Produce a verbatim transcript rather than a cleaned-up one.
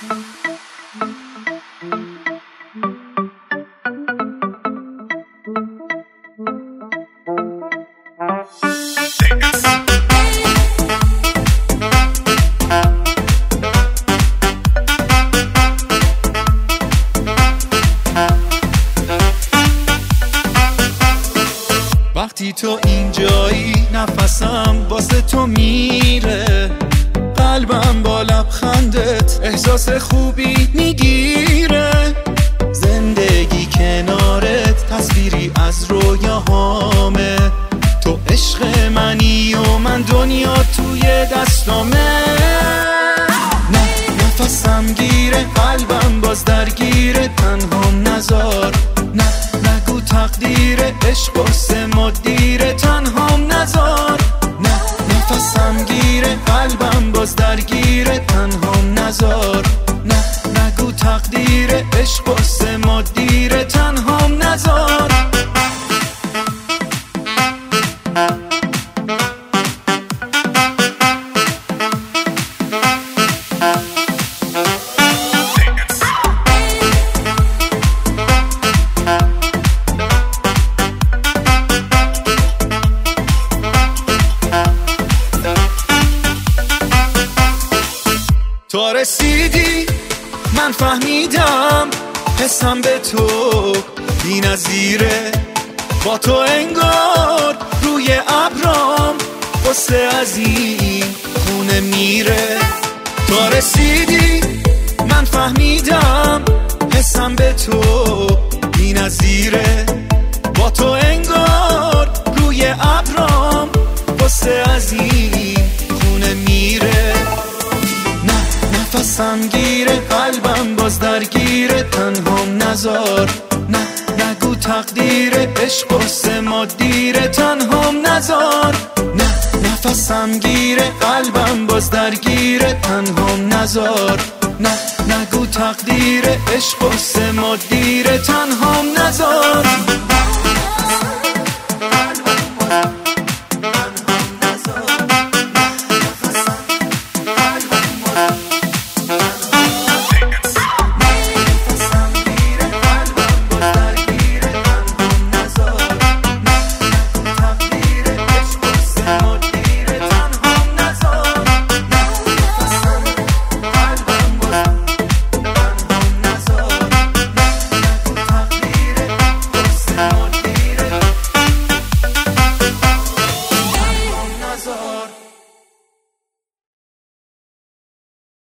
وقتی تو اینجایی نفسم واسه تو میره، قلبم با لبخندت احساس خوبی میگیره. زندگی کنارت تصویری از رویاهامه، تو عشق منی و من دنیا توی دستامه. نه نفسم گیره، قلبم باز درگیره، تنهام نزار. نه نگو تقدیر عشق واسه ما دیره، تنهام نزار. نه نفسم گیره، قلبم باز درگیره، تنهام نزار. نه نگو تقدیر عشق واسه ما دیره، تنهام نزار. تو رسیدی من فهمیدم، حسم به تو بی نظیره. با تو انگار روی ابرام قصه از این خونه میره. تو رسیدی من فهمیدم، حسم به تو بی نظیره. با تو انگار روی ابرام قصه از این خونه میره. نفسم گیره، قلبم باز درگیره، تنهام نزار. نه نگو تقدیر عشق واسه ما دیره، تنهام نزار. نه نفسم گیره، قلبم باز درگیره، تنهام نزار. نه نگو تقدیر عشق واسه ما دیره، تنهام نزار.